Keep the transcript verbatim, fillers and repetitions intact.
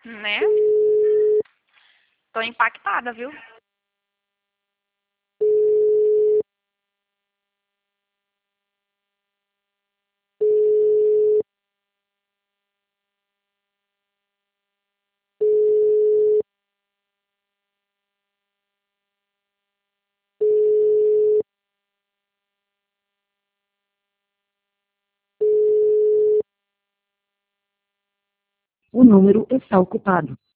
Né? Tô impactada, viu? O número está ocupado.